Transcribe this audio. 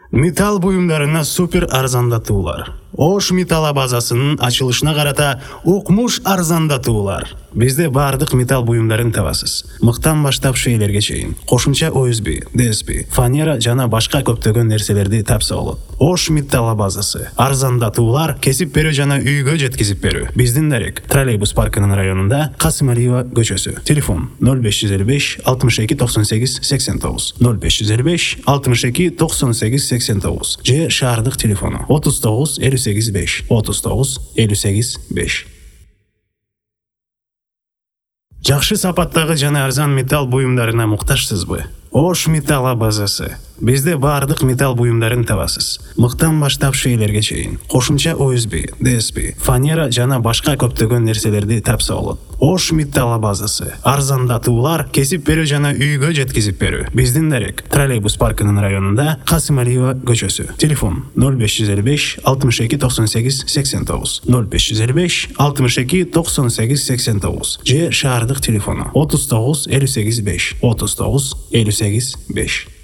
Металл буюмдарына супер арзандатуулар. Ош металл базасынын ачылышына карата укмуш арзандатуулар. Бизде бардык металл буюмдарын табасыз. Мыктан баштап шейлерге чейин. Кошумча ОСБ, ДСП, фанера жана башка көптөгөн нерселерди тапса болот. Ош металл базасы. Арзандатуулар, кесип берүү жана үйгө жеткизип берүү. Биздин дарек троллейбус паркынын районунда Касым Алиева көчөсү. Телефон 0555 62 98 89 0555 62 98 89 же шаардык телефону 39 58 5 39 58 5. Жакшы сапаттагы жана арзан металл буюмдарына муктажсызбы? Ош металл базасы. Бизде бардык металл буюмдарын табасыз. Мыктан баштап шейлерге чейин. Кошумча ОСБ, ДСП, фанера жана башка көптөгөн нерселерди тапса болот. Ош металл базасы. Арзандатуулар, кесип берүү жана үйгө жеткизип берүү. Биздин дарек троллейбус паркынын районунда Касым Алиева көчөсү. Телефон 0555 62 98 89 0555 62 98 89 же шаардык телефону 39 58 5 39 58 5.